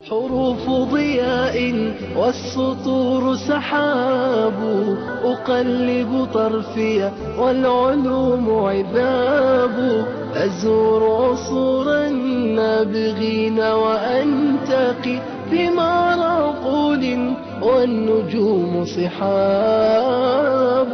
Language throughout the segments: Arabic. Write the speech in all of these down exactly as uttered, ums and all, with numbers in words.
حروف ضياء والسطور سحاب، أقلب طرفي والعلوم عذاب، أزور عصور النابغين وأنتقي ثمار عقول والنجوم صحاب.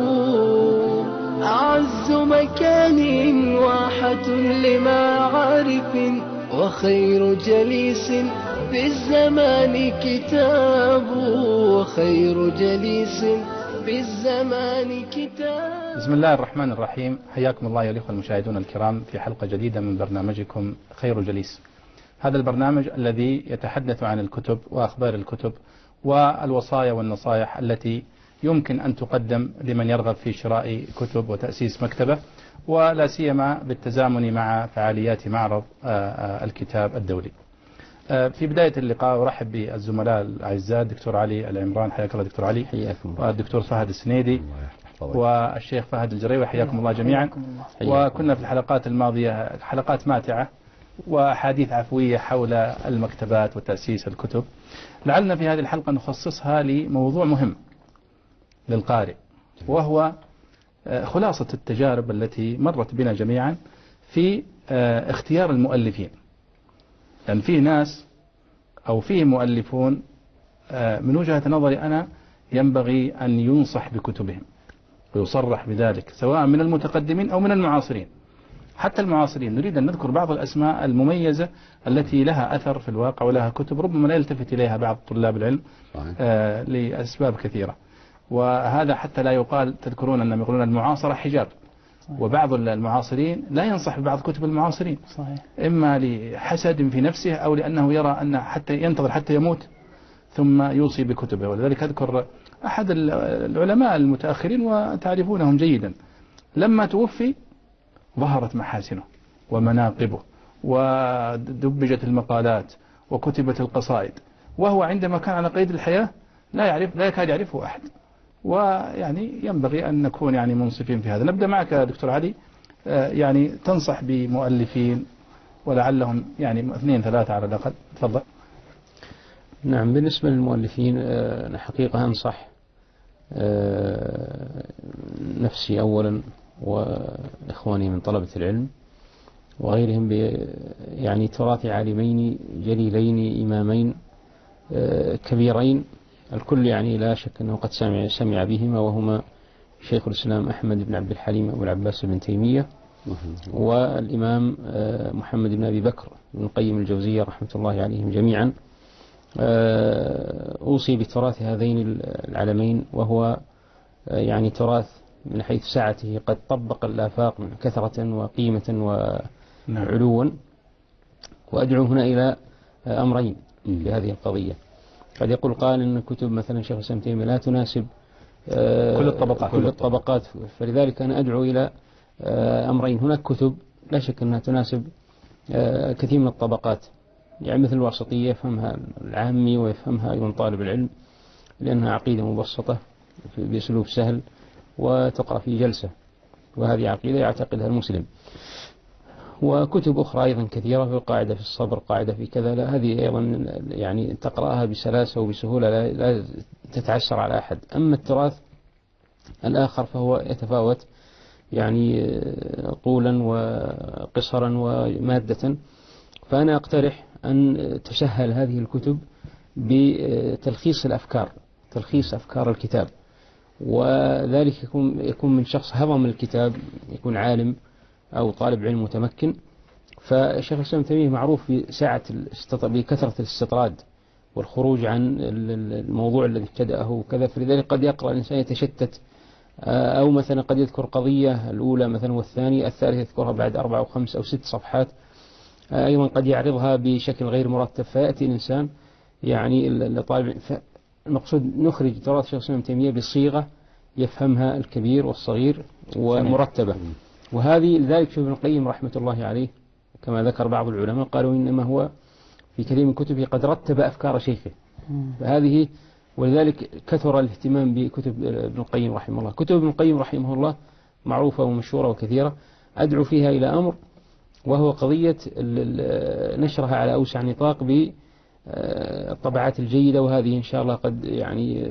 أعز مكان واحة لمعارف، وخير جليس في الزمان كتاب، وخير جليس في الزمان كتاب. بسم الله الرحمن الرحيم. حياكم الله يا الأخوة المشاهدون الكرام في حلقة جديدة من برنامجكم خير جليس. هذا البرنامج الذي يتحدث عن الكتب وأخبار الكتب والوصايا والنصائح التي يمكن أن تقدم لمن يرغب في شراء كتب وتأسيس مكتبة، ولا سيما بالتزامن مع فعاليات معرض الكتاب الدولي. في بداية اللقاء أرحب بالزملاء الأعزاء الدكتور علي العمران، حياك الله دكتور علي، والدكتور فهد السنيدي والشيخ فهد الجريوي، حياكم الله جميعا. وكنا في الحلقات الماضية حلقات ماتعة وأحاديث عفوية حول المكتبات وتأسيس الكتب. لعلنا في هذه الحلقة نخصصها لموضوع مهم للقارئ، وهو خلاصة التجارب التي مرت بنا جميعا في اختيار المؤلفين. لأن يعني فيه ناس أو فيه مؤلفون من وجهة نظري أنا ينبغي أن ينصح بكتبهم ويصرح بذلك، سواء من المتقدمين أو من المعاصرين. حتى المعاصرين نريد أن نذكر بعض الأسماء المميزة التي لها أثر في الواقع ولها كتب ربما لا يلتفت إليها بعض طلاب العلم آه لأسباب كثيرة. وهذا حتى لا يقال، تذكرون أنهم يقولون المعاصرة حجاب، وبعض المعاصرين لا ينصح ببعض كتب المعاصرين، صحيح. إما لحسد في نفسه أو لأنه يرى أن حتى ينتظر حتى يموت ثم يوصي بكتبه. ولذلك أذكر أحد العلماء المتأخرين وتعرفونهم جيدا، لما توفي ظهرت محاسنه ومناقبه ودبجت المقالات وكتبت القصائد، وهو عندما كان على قيد الحياة لا يعرف لا يكاد يعرفه أحد. ويعني ينبغي أن نكون يعني منصفين في هذا. نبدأ معك دكتور علي، يعني تنصح بمؤلفين ولعلهم يعني اثنين ثلاثة على الأقل، تفضل. نعم، بالنسبة للمؤلفين أنا حقيقة أنصح نفسي أولا وإخواني من طلبة العلم وغيرهم ب يعني تراث عالمين جليلين إمامين كبيرين، الكل يعني لا شك أنه قد سمع سمع بهما، وهما شيخ الإسلام أحمد بن عبد الحليم أبو العباس بن تيمية والإمام محمد بن أبي بكر بن القيم الجوزية رحمة الله عليهم جميعا. أوصي بتراث هذين العلمين، وهو يعني تراث من حيث سعته قد طبق الآفاق من كثرة وقيمة وعلوا. وأدعو هنا إلى أمرين في هذه القضية. قد يقول قال إن كتب مثلا شيخ الإسلام تيمية لا تناسب كل الطبقات كل الطبقات فلذلك أنا أدعو إلى أمرين. هناك كتب لا شك أنها تناسب كثير من الطبقات، يعني مثل الوسطية يفهمها العامي ويفهمها أيضا طالب العلم، لأنها عقيدة مبسطة بأسلوب سهل وتقرأ في جلسة، وهذه عقيدة يعتقدها المسلم. وكتب أخرى أيضا كثيرة، في قاعدة في الصبر، قاعدة في كذا، لا هذه أيضا يعني تقرأها بسلاسة وبسهولة، لا, لا تتعسر على أحد. أما التراث الآخر فهو يتفاوت يعني طولا وقصرا ومادة، فأنا أقترح أن تسهل هذه الكتب بتلخيص الأفكار، تلخيص أفكار الكتاب، وذلك يكون يكون من شخص هضم الكتاب، يكون عالم أو طالب علم متمكن. فالشيخ الإسلام تيمية معروف بسعة بكثرة الاستطراد والخروج عن الموضوع الذي ابتدأه وكذا، فلذلك قد يقرأ الإنسان يتشتت، أو مثلا قد يذكر قضية الأولى مثلا والثانية، الثالثة يذكرها بعد أربع أو خمس أو ست صفحات، أيضا قد يعرضها بشكل غير مرتب، فيأتي الإنسان يعني الطالب. المقصود نخرج تراث الشيخ الإسلام تيمية بصيغة يفهمها الكبير والصغير ومرتبة. وهذه لذلك شوف ابن القيم رحمة الله عليه كما ذكر بعض العلماء قالوا إنما هو في كثير من كتبه قد رتب أفكار شيخه، فهذه ولذلك كثر الاهتمام بكتب ابن القيم رحمه الله. كتب ابن القيم رحمه الله معروفة ومشهورة وكثيرة، أدعو فيها إلى أمر، وهو قضية نشرها على أوسع نطاق الطبعات الجيدة، وهذه إن شاء الله قد يعني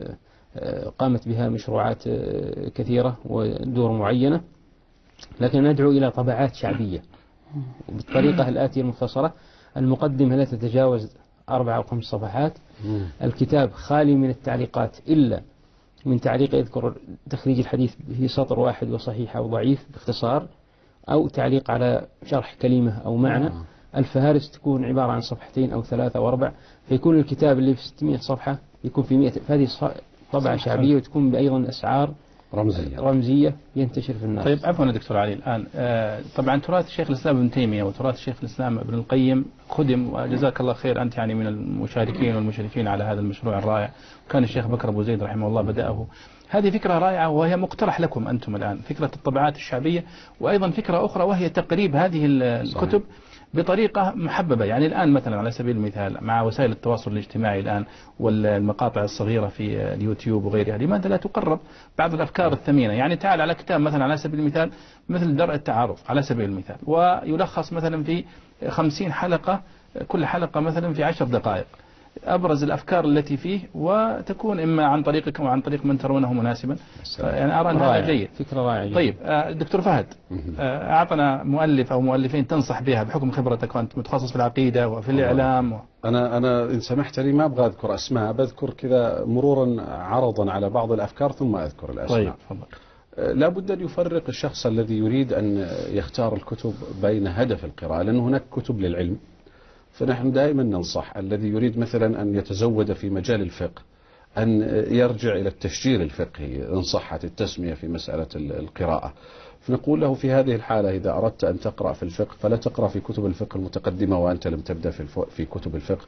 قامت بها مشروعات كثيرة ودور معينة. لكن ندعو إلى طبعات شعبية بالطريقة الآتية المختصرة: المقدمة لا تتجاوز أربع أو خمس صفحات، الكتاب خالي من التعليقات إلا من تعليق يذكر تخريج الحديث في سطر واحد وصحيح أو ضعيف باختصار، أو تعليق على شرح كلمة أو معنى. الفهارس تكون عبارة عن صفحتين أو ثلاثة أو أربع، فيكون الكتاب اللي في ستمائة صفحة يكون في مئة. فهذه طبعة شعبية، وتكون بأيضا أسعار رمزية رمزية ينتشر في الناس. طيب عفوا دكتور علي، الآن آه طبعا تراث الشيخ الإسلام ابن تيمية وتراث الشيخ الإسلام ابن القيم خدم، وجزاك الله خير، أنت يعني من المشاركين والمشرفين على هذا المشروع الرائع. وكان الشيخ بكر أبو زيد رحمه الله بدأه. هذه فكرة رائعة، وهي مقترح لكم أنتم الآن، فكرة الطبعات الشعبية، وأيضا فكرة أخرى وهي تقريب هذه الكتب بطريقة محببة. يعني الآن مثلا على سبيل المثال مع وسائل التواصل الاجتماعي الآن والمقاطع الصغيرة في اليوتيوب وغيرها، لماذا لا تقرب بعض الأفكار الثمينة؟ يعني تعال على كتاب مثلا على سبيل المثال مثل درء التعارف على سبيل المثال، ويلخص مثلا في خمسين حلقة، كل حلقة مثلا في عشر دقائق، أبرز الأفكار التي فيه، وتكون إما عن طريقك أو عن طريق من ترونه مناسبا. يعني أرى أن هذا جيد، فكرة رائعة. طيب دكتور فهد، أعطنا مؤلف أو مؤلفين تنصح بها بحكم خبرتك، وأنت متخصص في العقيدة وفي الإعلام و... أنا أنا إن سمحت لي ما أبغى أذكر أسماء، بذكر كذا مرورا عرضا على بعض الأفكار ثم أذكر الأسماء. طيب فضل. لا بد أن يفرق الشخص الذي يريد أن يختار الكتب بين هدف القراءة، لأن هناك كتب للعلم، فنحن دائما ننصح الذي يريد مثلا أن يتزود في مجال الفقه أن يرجع إلى التشجير الفقهي إن صحت التسمية في مسألة القراءة. فنقول له في هذه الحالة إذا أردت أن تقرأ في الفقه فلا تقرأ في كتب الفقه المتقدمة وأنت لم تبدأ في, في كتب الفقه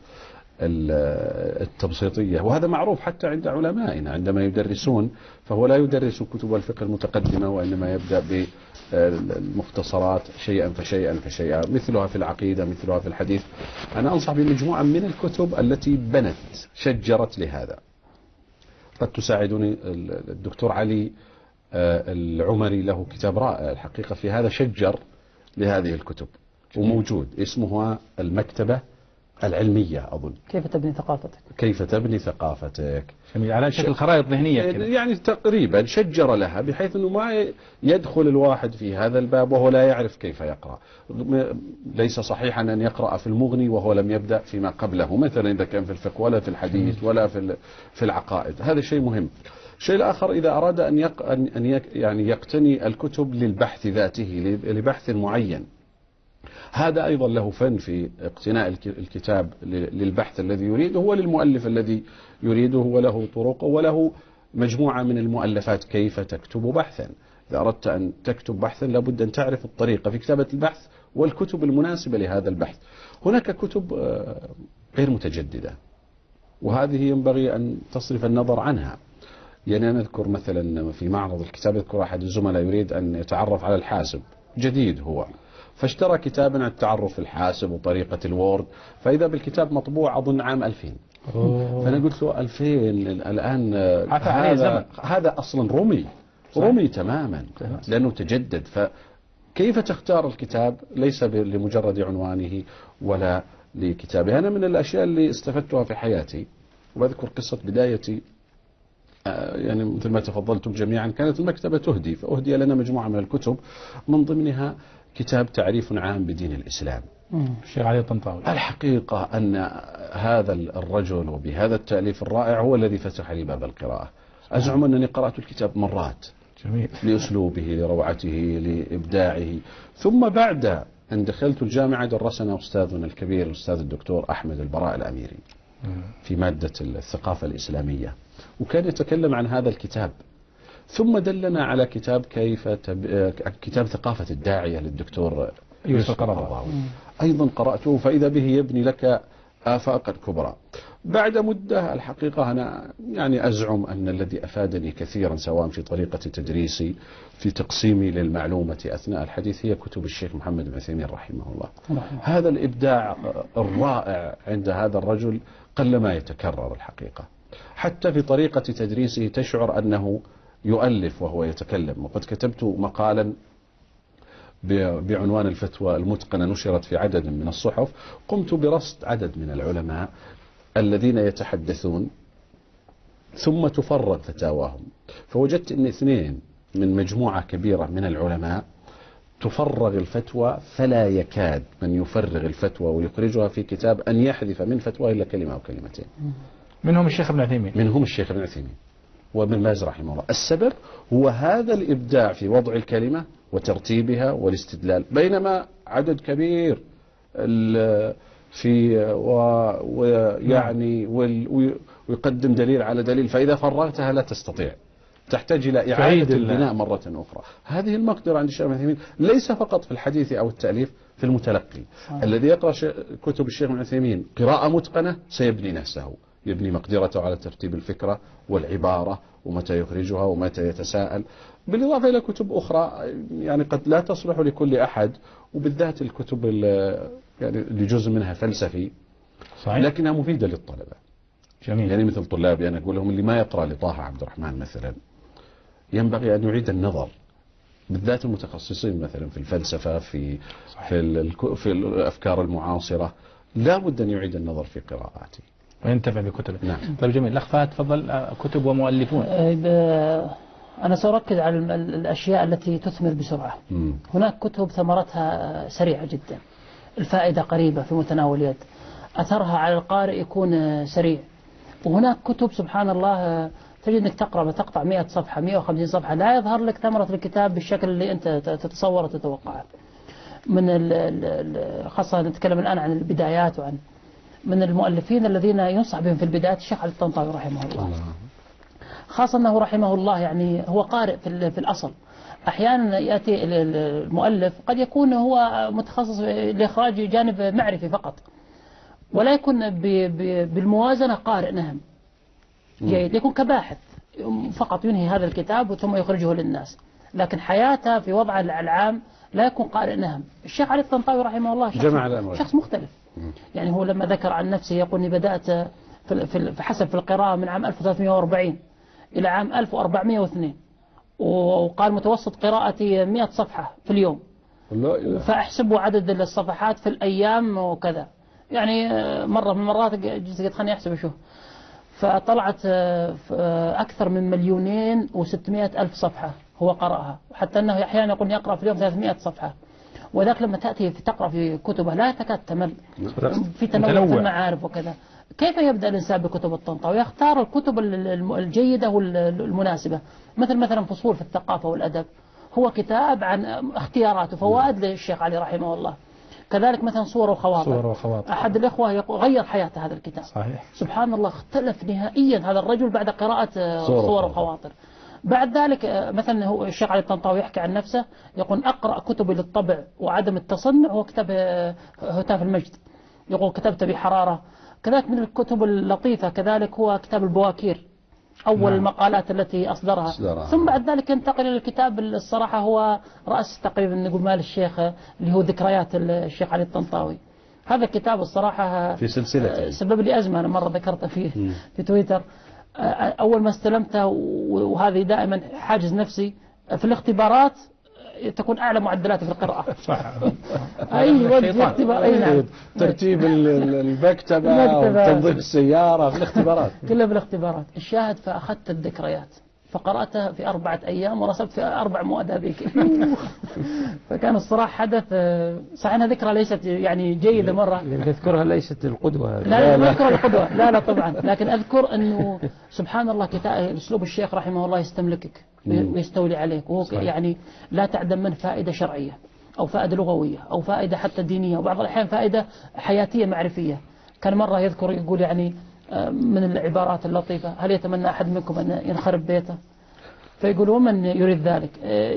التبسيطية، وهذا معروف حتى عند علمائنا عندما يدرسون، فهو لا يدرس كتب الفقه المتقدمة وإنما يبدأ بالمختصرات شيئا فشيئا فشيئا، مثلها في العقيدة مثلها في الحديث. أنا أنصح بمجموعة من الكتب التي بنت شجرت لهذا. قد تساعدني الدكتور علي العمري، له كتاب رائع الحقيقة في هذا، شجر لهذه الكتب وموجود، اسمها المكتبة العلمية أظن. كيف تبني ثقافتك؟ كيف تبني ثقافتك. جميل، على شكل خرائط ذهنية كده. يعني تقريبا شجر لها بحيث أنه ما يدخل الواحد في هذا الباب وهو لا يعرف كيف يقرأ. ليس صحيحا أن يقرأ في المغني وهو لم يبدأ فيما قبله، مثلا إذا كان في الفقه ولا في الحديث ولا في في العقائد. هذا شيء مهم. الشيء الآخر إذا أراد أن يق... أن يق... يعني يقتني الكتب للبحث ذاته لبحث معين، هذا أيضا له فن في اقتناء الكتاب للبحث الذي يريده وللمؤلف الذي يريده، وله طرق وله مجموعة من المؤلفات كيف تكتب بحثا. إذا أردت أن تكتب بحثا لابد أن تعرف الطريقة في كتابة البحث والكتب المناسبة لهذا البحث. هناك كتب غير متجددة وهذه ينبغي أن تصرف النظر عنها. يعني أنا أذكر مثلا في معرض الكتاب يذكر أحد الزملاء يريد أن يتعرف على الحاسب، جديد هو، فاشترى كتابا عن التعرف في الحاسب وطريقة الوورد، فإذا بالكتاب مطبوع أظن عام ألفين. أوه. فأنا قلت له ألفين الآن هذا, هذا أصلا رمي صح. رمي تماما لأنه تجدد. فكيف تختار الكتاب ليس لمجرد عنوانه ولا لكتابه. أنا من الأشياء اللي استفدتها في حياتي وبذكر قصة بدايتي، يعني مثل ما تفضلتم جميعا كانت المكتبة تهدي، فأهدي لنا مجموعة من الكتب من ضمنها كتاب تعريف عام بدين الإسلام الشيخ علي الطنطاوي. الحقيقة أن هذا الرجل وبهذا التأليف الرائع هو الذي فتح لي باب القراءة. أزعم أنني قرأت الكتاب مرات. جميل. لأسلوبه لروعته لإبداعه. ثم بعد أن دخلت الجامعة درسنا أستاذنا الكبير الأستاذ الدكتور أحمد البراء الأميري في مادة الثقافة الإسلامية، وكان يتكلم عن هذا الكتاب. ثم دلنا على كتاب كيف تب... كتاب ثقافة الداعية للدكتور يوسف القرضاوي، أيضا قرأته فإذا به يبني لك آفاقا كبرى. بعد مدة الحقيقة أنا يعني أزعم أن الذي أفادني كثيرا سواء في طريقة تدريسي في تقسيمي للمعلومة أثناء الحديث هي كتب الشيخ محمد بن عثيمين رحمه الله. رحمه. هذا الإبداع الرائع عند هذا الرجل قلما يتكرر الحقيقة. حتى في طريقة تدريسه تشعر أنه يؤلف وهو يتكلم. وقد كتبت مقالا بعنوان الفتوى المتقنة نشرت في عدد من الصحف، قمت برصد عدد من العلماء الذين يتحدثون ثم تفرغ فتاواهم. فوجدت أن اثنين من مجموعة كبيرة من العلماء تفرغ الفتوى، فلا يكاد من يفرغ الفتوى ويخرجها في كتاب أن يحذف من فتوى إلا كلمة أو كلمتين. منهم الشيخ ابن عثيمين منهم الشيخ ابن عثيمين وابن باز رحمه الله. السبب هو هذا الإبداع في وضع الكلمة وترتيبها والاستدلال، بينما عدد كبير في ويعني ويقدم دليل على دليل، فإذا فرغتها لا تستطيع، تحتاج إلى إعادة البناء مرة أخرى. هذه المقدرة عند الشيخ ابن عثيمين ليس فقط في الحديث أو التأليف، في المتلقي. آه. الذي يقرأ كتب الشيخ ابن عثيمين قراءة متقنة سيبني نفسه، يبني مقدرته على ترتيب الفكرة والعبارة ومتى يخرجها ومتى يتساءل، بالإضافة إلى كتب أخرى يعني قد لا تصلح لكل أحد، وبالذات الكتب يعني اللي جزء منها فلسفي. صحيح. لكنها مفيدة للطلبة. جميل. يعني مثل طلابي أنا أقول لهم اللي ما يقرأ لطه عبد الرحمن مثلا ينبغي أن يعيد النظر، بالذات المتخصصين مثلا في الفلسفة في صحيح. في, في الأفكار المعاصرة لا بد أن يعيد النظر في قراءاته وينتبه بكتبه. نعم. طيب جميل. الأخ فهد تفضل. كتب ومؤلفون. أنا سأركز على الأشياء التي تثمر بسرعة. م. هناك كتب ثمرتها سريعة جدا، الفائدة قريبة في متناول اليد، أثرها على القارئ يكون سريع. وهناك كتب سبحان الله تجد أنك تقرأ تقطع مئة صفحة مئة وخمسين صفحة لا يظهر لك ثمرة الكتاب بالشكل اللي أنت تتصور وتتوقعه. من خاصة نتكلم الآن عن البدايات، وعن من المؤلفين الذين ينصح بهم في البدايات الشيخ علي الطنطاوي رحمه الله، خاصة أنه رحمه الله يعني هو قارئ في, في الأصل. أحيانا يأتي المؤلف قد يكون هو متخصص لإخراج جانب معرفي فقط، ولا يكون بالموازنة قارئ نهم جيد، يكون كباحث فقط ينهي هذا الكتاب ثم يخرجه للناس، لكن حياته في وضع العام لا يكون قارئ نهم. الشيخ علي الطنطاوي رحمه الله شخص, شخص مختلف. يعني هو لما ذكر عن نفسه يقول اني بدأت في, في حسب في القراءة من عام ألف وثلاثمئة وأربعين إلى عام ألف وأربعمئة واثنين، وقال متوسط قراءتي مئة صفحة في اليوم، فأحسبوا عدد الصفحات في الأيام وكذا. يعني مرة من المرات قلت خليني أحسب شو، فطلعت أكثر من مليونين وستمائة ألف صفحة هو قرأها، حتى أنه أحيانا يقول يقرأ في اليوم ثلاثمائة صفحة. وذاك لما تأتي في تقرأ في كتبه لا تكاد تمل، في تنوع في المعارف وكذا. كيف يبدأ الإنسان بكتب الطنطاوي؟ يختار الكتب الجيدة والمناسبة، مثل مثلا فصول في الثقافة والأدب، هو كتاب عن اختيارات وفوائد للشيخ علي رحمه الله. كذلك مثلا صور وخواطر, صور وخواطر. أحد الإخوة غير حياته هذا الكتاب. صحيح. سبحان الله اختلف نهائيا هذا الرجل بعد قراءة صور, صور وخواطر. بعد ذلك مثلا هو الشيخ علي الطنطاوي يحكي عن نفسه يقول أقرأ كتب للطبع وعدم التصنع هو كتاب هتاف المجد، يقول كتبت بحرارة. كذلك من الكتب اللطيفة كذلك هو كتاب البواكير، أول نعم. المقالات التي أصدرها. أصدرها ثم بعد ذلك ينتقل إلى الكتاب الصراحة هو رأس تقريبا نقول مال الشيخ اللي هو ذكريات الشيخ علي الطنطاوي. هذا الكتاب الصراحة في سلسلة سبب لي أزمة، أنا مرة ذكرته فيه في تويتر. أول ما استلمته، وهذه دائما حاجز نفسي في الاختبارات تكون أعلى معدلات في القراءة. صح. أي وقت اختبار أي نعم. ترتيب المكتبة وتنظيف السيارة في الاختبارات. كلها بالاختبارات. الشاهد فأخذت الذكريات فقرأتها في أربعة أيام ورسبت في أربع مواد هذيك. فكان الصراحة حدث صحيح أنها ذكرى ليست يعني جيدة مرة. تذكرها ليست القدوة. لا لا ما أذكر القدوة، لا لا طبعا، لكن أذكر أنه سبحان الله كتاب أسلوب الشيخ رحمه الله يستملكك ويستولي عليك، وهو يعني لا تعدم من فائدة شرعية أو فائدة لغوية أو فائدة حتى دينية، وبعض الأحيان فائدة حياتية معرفية. كان مرة يذكر يقول يعني من العبارات اللطيفة: هل يتمنى أحد منكم أن ينخرب بيته؟ فيقول ومن يريد ذلك؟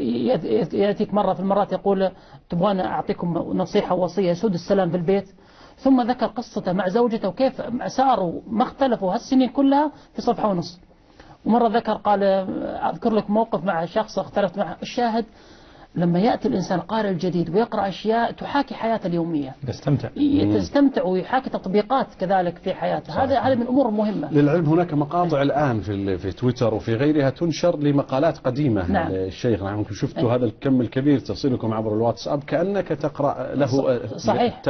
يأتيك مرة في المرات يقول تبغون أعطيكم نصيحة ووصية يسود السلام في البيت. ثم ذكر قصته مع زوجته وكيف ساروا ما اختلفوا هالسنين كلها في صفحة ونص. ومرة ذكر قال أذكر لك موقف مع شخص اختلفت معه. الشاهد لما يأتي الإنسان قارئ الجديد ويقرأ أشياء تحاكي حياته اليومية تستمتع تستمتع ويحاكي تطبيقات كذلك في حياته. هذا هذا من الأمور المهمة. للعلم هناك مقاطع الآن في في تويتر وفي غيرها تنشر لمقالات قديمة. نعم. للشيخ نعم شفتوا هذا الكم الكبير تصلكم عبر الواتساب كأنك تقرأ له صحيح. تو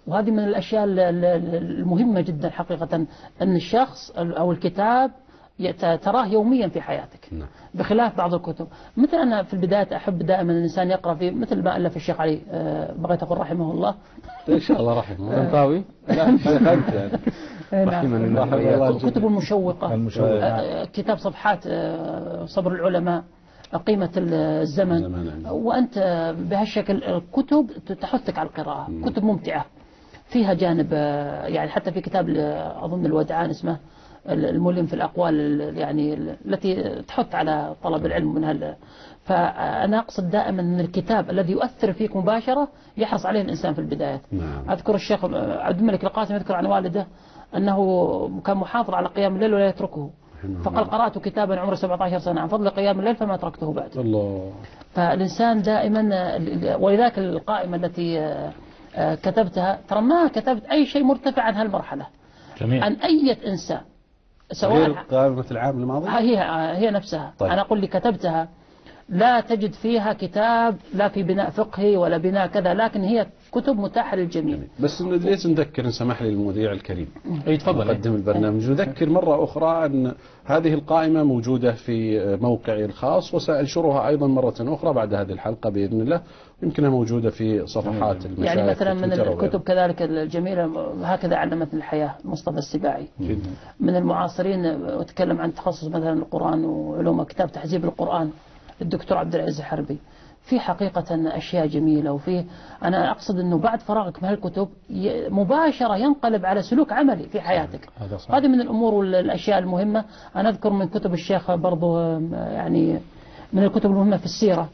وهذه من الأشياء ال- ال- المهمة جدا حقيقة، أن الشخص أو الكتاب يت- تراه يوميا في حياتك، نعم. بخلاف بعض الكتب. مثل أنا في البداية أحب دائما الإنسان يقرأ في مثل ما ألف الشيخ علي، آه، بغيت أقول رحمه الله. إن شاء الله رحمه طنطاوي لا شيخ أنت يعني. رحمه الله رحمه الله. كتب المشوقة، المشوقة. آه، كتاب صفحات آه، صبر العلماء، قيمة الزمن. الزمن. وأنت بهالشكل الكتب تحثك على القراءة، كتب ممتعة فيها جانب آه، يعني حتى في كتاب آه، أظن الودعان اسمه الملم في الأقوال ال- يعني ال- التي تحث على طلب العلم من هال. فأنا أقصد دائما أن الكتاب الذي يؤثر فيك مباشرة يحرص عليه الإنسان في البداية. نعم. أذكر الشيخ عبد الملك القاسم يذكر عن والده أنه كان محافظ على قيام الليل ولا يتركه، فقال قرأت كتابا عمره سبعة عشر سنة عن فضل قيام الليل فما تركته بعد. الله. فالإنسان دائما، ولذلك القائمة التي كتبتها ترى ما كتبت أي شيء مرتفع عن هالمرحلة، جميل. عن أي إنسان غير سواء قائمة العام الماضي. هي هي نفسها. طيب. أنا أقول لي كتبتها لا تجد فيها كتاب لا في بناء فقهي ولا بناء كذا، لكن هي كتب متاحة للجميع. بس ليس نذكر، إن سمح لي المذيع الكريم اي تفضل. مقدم البرنامج، نذكر مرة أخرى أن هذه القائمة موجودة في موقعي الخاص، وسأنشرها أيضا مرة أخرى بعد هذه الحلقة بإذن الله، يمكنها موجودة في صفحات المشايخ. يعني مثلا من في تويتر الكتب وغيره. كذلك الجميلة هكذا علمتني الحياة مصطفى السباعي. من المعاصرين وتكلم عن تخصص مثلا القرآن وعلومه، كتاب تحزيب القرآن الدكتور عبد العزيز الحربي. في حقيقة أشياء جميلة، وفي أنا أقصد أنه بعد فراغك من هالكتب ي- مباشرة ينقلب على سلوك عملي في حياتك. هذا صح. هذه من الأمور والأشياء المهمة. أنا أذكر من كتب الشيخ برضو يعني من الكتب المهمة في السيرة،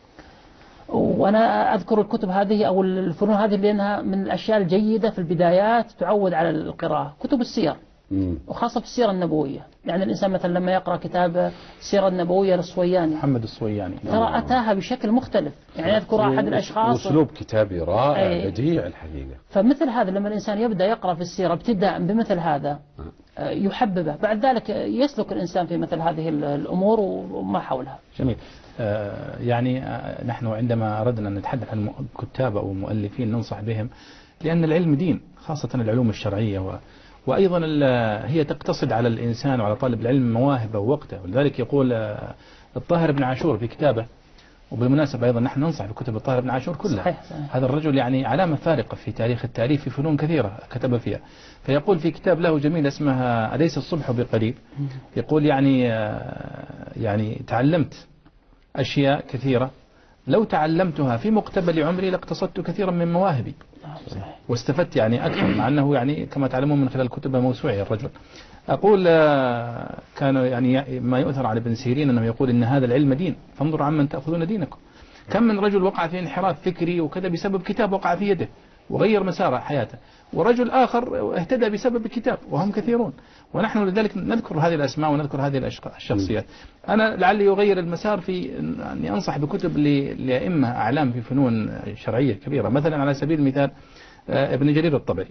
وأنا أذكر الكتب هذه أو الفنون هذه لأنها من الأشياء الجيدة في البدايات تعود على القراءة، كتب السير مم. وخاصة في السيرة النبوية. يعني الإنسان مثلا لما يقرأ كتاب السيرة النبوية للصوياني محمد الصوياني. ترى أتاها بشكل مختلف. يعني أذكر أحد الأشخاص، أسلوب كتابي رائع أي. بديع الحقيقة. فمثل هذا لما الإنسان يبدأ يقرأ في السيرة ابتداء بمثل هذا آه، يحببه، بعد ذلك يسلك الإنسان في مثل هذه ال- الأمور وما حولها. جميل. آه، يعني آه، نحن عندما أردنا أن نتحدث عن كتاب أو مؤلفين ننصح بهم، لأن العلم دين، خاصة العلوم الشرعية، و وأيضا ال- هي تقتصد على الإنسان وعلى طالب العلم مواهبه ووقته. ولذلك يقول آه، الطاهر بن عاشور في كتابه، وبالمناسبة أيضا نحن ننصح بكتب الطاهر بن عاشور كلها. صحيح، صحيح. هذا الرجل يعني علامة فارقة في تاريخ التأليف في فنون كثيرة كتب فيها. فيقول في كتاب له جميل اسمها أليس الصبح بقريب، يقول يعني آه، يعني تعلمت أشياء كثيرة لو تعلمتها في مقتبل عمري لاقتصدت كثيرا من مواهبي واستفدت يعني أكثر، مع أنه يعني كما تعلمون من خلال كتب موسوعة الرجل. أقول آه، كان يعني ما يؤثر على ابن سيرين أنه يقول إن هذا العلم دين، فانظروا عمن تأخذون دينكم. كم من رجل وقع في انحراف فكري وكذا بسبب كتاب وقع في يده وغير مسار حياته، ورجل آخر اهتدى بسبب الكتاب، وهم كثيرون. ونحن لذلك نذكر هذه الأسماء ونذكر هذه الأشخ- الشخصيات. أنا لعلي يغير المسار في أني أنصح بكتب ل- لأئمة أعلام في فنون شرعية كبيرة. مثلا على سبيل المثال آه، ابن جرير الطبري.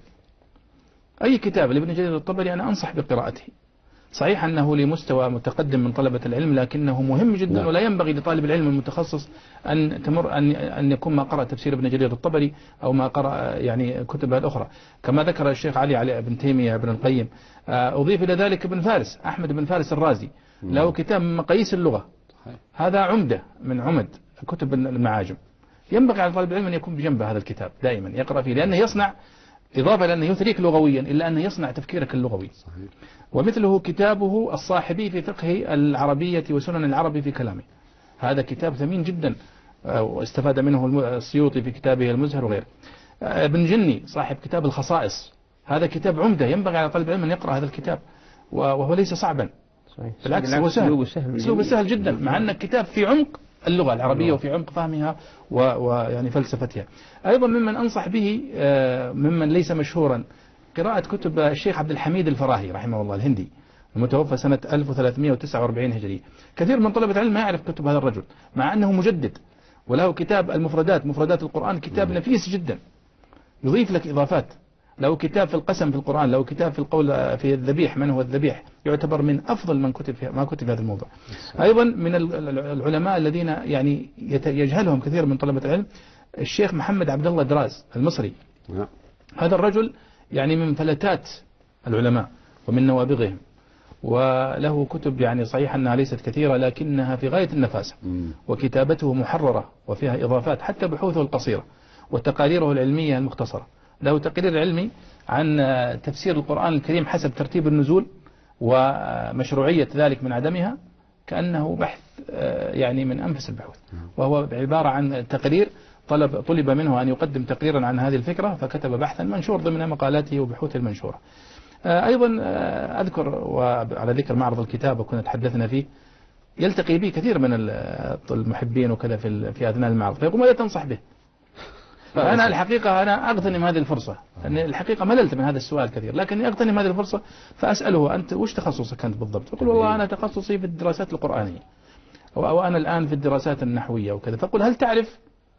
أي كتاب لابن جرير الطبري أنا أنصح بقراءته. صحيح أنه لمستوى متقدم من طلبة العلم، لكنه مهم جدا. نعم. ولا ينبغي لطالب العلم المتخصص أن تمر أن أن يكون ما قرأ تفسير ابن جرير الطبري أو ما قرأ يعني كتبها الأخرى. كما ذكر الشيخ علي علي بن تيمية بن القيم، آه، أضيف إلى ذلك ابن فارس أحمد بن فارس الرازي له كتاب من مقاييس اللغة، هذا عمدة من عمد كتب المعاجم. ينبغي على طالب العلم أن يكون بجنبه هذا الكتاب دائما يقرأ فيه، لأنه يصنع إضافة لأنه يثريك لغويا إلا أنه يصنع تفكيرك اللغوي. صحيح. ومثله كتابه الصاحبي في فقه العربية وسنن العربي في كلامه، هذا كتاب ثمين جدا آه، واستفاد منه الم- السيوطي في كتابه المزهر وغيره. آه، ابن جني صاحب كتاب الخصائص، هذا كتاب عمدة، ينبغي على طالب العلم أن يقرأ هذا الكتاب، و- وهو ليس صعبا، صحيح. بالعكس هو أسلوبه سهل، سهل أسلوبه جميل. سهل جدا، مع أن الكتاب في عمق اللغة العربية وفي عمق فهمها و- ويعني فلسفتها. أيضا ممن أنصح به آه، ممن ليس مشهورا قراءة كتب الشيخ عبد الحميد الفراهي رحمه الله الهندي، المتوفى سنة ألف وثلاثمائة وتسعة وأربعين هجرية. كثير من طلبة العلم ما يعرف كتب هذا الرجل، مع أنه مجدد، وله كتاب المفردات، مفردات القرآن، كتاب نفيس جدا يضيف لك إضافات. له كتاب في القسم في القرآن، له كتاب في القول في الذبيح، من هو الذبيح، يعتبر من أفضل من كتب في ما كتب في هذا الموضوع. أيضا من العلماء الذين يعني يت- يجهلهم كثير من طلبة العلم الشيخ محمد عبد الله دراز المصري، نعم. هذا الرجل يعني من فلتات العلماء ومن نوابغهم، وله كتب يعني صحيح أنها ليست كثيرة لكنها في غاية النفاسة، وكتابته محررة وفيها إضافات حتى بحوثه القصيرة وتقاريره العلمية المختصرة. له تقرير علمي عن تفسير القرآن الكريم حسب ترتيب النزول ومشروعية ذلك من عدمها، كأنه بحث يعني من أنفس البحوث، وهو عبارة عن تقرير طلب طلب منه أن يقدم تقريرا عن هذه الفكرة، فكتب بحثا منشور ضمن مقالاته وبحوث المنشورة. أيضا أذكر، وعلى ذكر معرض الكتاب وكنا تحدثنا فيه، يلتقي بي كثير من المحبين وكذا في في أثناء المعرض، فيقول ماذا تنصح به؟ فأنا الحقيقة أنا أغتنم هذه الفرصة، لأن الحقيقة مللت من هذا السؤال كثير، لكني أغتنم هذه الفرصة فأسأله أنت وش تخصصك أنت بالضبط؟ يقول والله أنا تخصصي في الدراسات القرآنية، وأنا الآن في الدراسات النحوية وكذا. فقل هل تعرف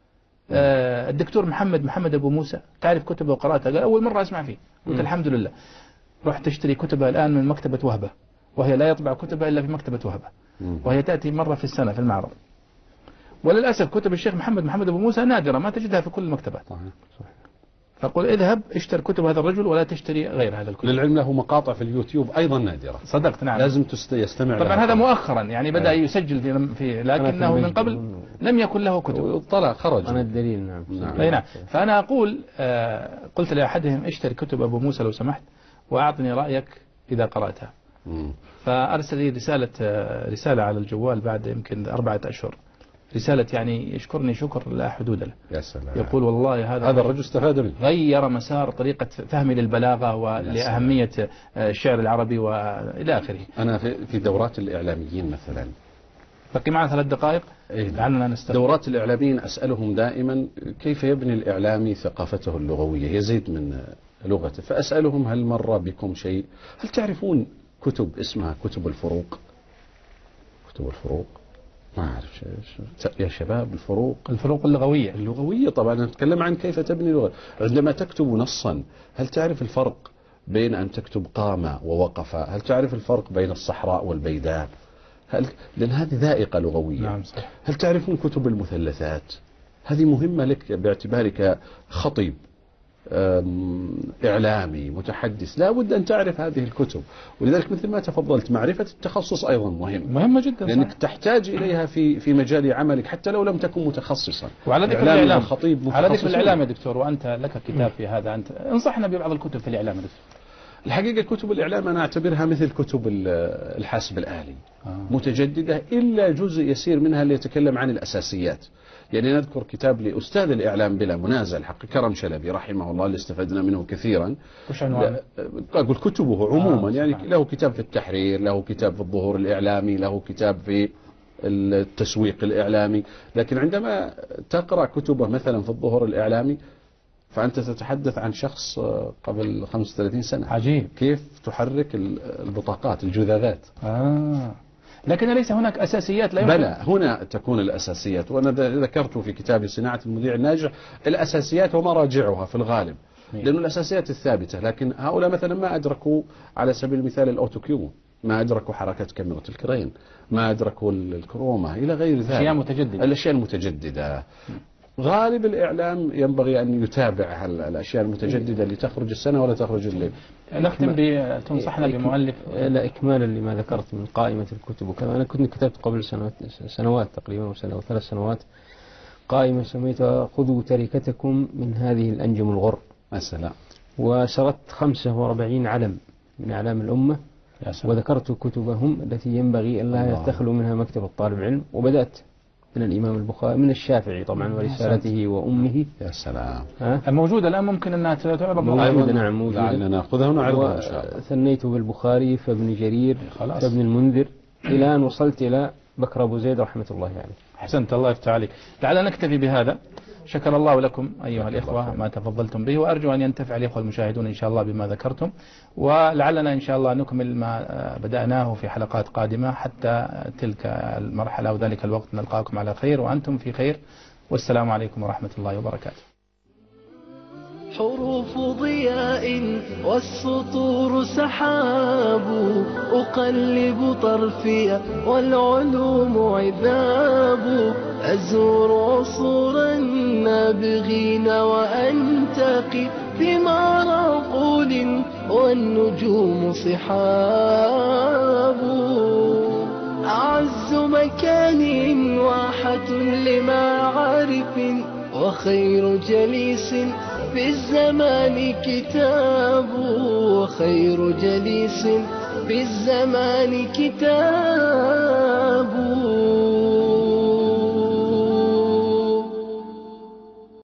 الدكتور محمد محمد أبو موسى؟ تعرف كتبه وقرأتها؟ قال أول مرة أسمع فيه. قلت الحمد لله. رحت تشتري كتبها الآن من مكتبة وهبة، وهي لا يطبع كتبها إلا في مكتبة وهبة، وهي تأتي مرة في السنة في المعرض. وللأسف كتب الشيخ محمد محمد أبو موسى نادرة، ما تجدها في كل المكتبات. فقل اذهب اشتر كتب هذا الرجل ولا تشتري غير هذا الكتب. للعلم له مقاطع في اليوتيوب أيضا نادرة. صدقت، نعم. لازم يستمع طبعا لها. هذا مؤخرا يعني بدأ يسجل في, في لكنه من قبل لم يكن له كتب. طلع خرج. أنا الدليل. نعم. نعم. نعم. فأنا أقول آه قلت لأحدهم اشتري كتب أبو موسى لو سمحت وأعطني رأيك إذا قرأتها. مم. فأرسل لي رسالة آه رسالة على الجوال بعد يمكن أربعة أشهر، رسالة يعني يشكرني شكر لا حدود له. يا سلام. يقول والله هذا هذا الرجل استفاد منه، غير مسار طريقة فهمي للبلاغة ولأهمية الشعر العربي وإلى آخره. أنا في في دورات الإعلاميين مثلا، بقي معنا ثلاث دقائق لعلنا نستمر. دورات الإعلاميين أسألهم دائما كيف يبني الإعلامي ثقافته اللغوية، يزيد من لغته. فأسألهم هل مر بكم شيء، هل تعرفون كتب اسمها كتب الفروق؟ كتب الفروق ما أعرف شيء يا شباب. الفروق الفروق اللغوية اللغوية طبعا نتكلم عن كيف تبني لغة. عندما تكتب نصا هل تعرف الفرق بين أن تكتب قام ووقف؟ هل تعرف الفرق بين الصحراء والبيداء؟ هل لأن هذه ذائقة لغوية. نعم صح. هل تعرفون كتب المثلثات؟ هذه مهمة لك باعتبارك خطيب إعلامي متحدث، لا بد أن تعرف هذه الكتب. ولذلك مثل ما تفضلت معرفة التخصص أيضا مهم، مهمة جدا، لأنك صح. تحتاج إليها في في مجال عملك حتى لو لم تكن متخصصا. وعلى ذكر الإعلام، خطيب على ذكر الإعلام يا دكتور، وأنت لك كتاب في هذا، أنت انصحنا ببعض الكتب في الإعلام يا دكتور. الحقيقة كتب الإعلام أنا أعتبرها مثل كتب الحاسب الآلي، آه. متجددة إلا جزء يسير منها اللي يتكلم عن الأساسيات. يعني نذكر كتاب لأستاذ الإعلام بلا منازع الحق كرم شلبي رحمه الله اللي استفدنا منه كثيرا. وش عنوانه؟ أقول كتبه عموما. آه. يعني سبحان. له كتاب في التحرير، له كتاب في الظهور الإعلامي، له كتاب في التسويق الإعلامي. لكن عندما تقرأ كتبه مثلا في الظهور الإعلامي فأنت تتحدث عن شخص قبل خمسة وثلاثين سنة. عجيب كيف تحرك البطاقات الجذاذات. آه. لكن ليس هناك أساسيات لا بلى هنا تكون الأساسيات، وأنا ذكرت في كتابي صناعة المذيع الناجح الأساسيات ومراجعها في الغالب، لأن الأساسيات الثابتة. لكن هؤلاء مثلا ما أدركوا على سبيل المثال الأوتوكيو، ما أدركوا حركة كاميرا الكرين، ما أدركوا الكروما إلى غير ذلك. أشياء متجددة. الأشياء المتجددة. غالب الإعلام ينبغي أن يتابع الأشياء المتجددة اللي تخرج السنة ولا تخرج الليل. نختم بتنصحنا بمؤلف. لا إكمالا لما ذكرت من قائمة الكتب وكما أنا كنت كتبت قبل سنوات سنوات تقريبا سنة أو ثلاث سنوات قائمة سميتها خذوا تركتكم من هذه الأنجم الغر. السلام. وسردت خمسة وأربعين علم من أعلام الأمة وذكرت كتبهم التي ينبغي أن لا يتخلوا منها مكتبة طالب علم. وبدأت من الإمام البخاري، من الشافعي طبعا ورسالته وأمه. يا سلام. موجودة الآن ممكن أنها تعرض. موجودة نعم موجودة. لعلنا نأخذها ونعرضها إن شاء الله. ثنيت بالبخاري فابن جرير فابن المنذر إلى أن وصلت إلى بكر أبو زيد رحمة الله عليه. يعني. أحسنت، الله يفتح عليك. لعلنا نكتفي بهذا. شكر الله لكم أيها الإخوة ما تفضلتم به، وأرجو أن ينتفع الإخوة المشاهدون إن شاء الله بما ذكرتم، ولعلنا إن شاء الله نكمل ما بدأناه في حلقات قادمة حتى تلك المرحلة وذلك الوقت نلقاكم على خير وأنتم في خير، والسلام عليكم ورحمة الله وبركاته. حروف ضياء والسطور سحاب، أقلب طرفي والعلوم عذاب، أزور عصور النابغين وأنتقي ثمار عقول والنجوم صحاب. أعز مكان واحة لمعارف وخير جليس في الزمان كتاب. وخير جليس في الزمان كتاب.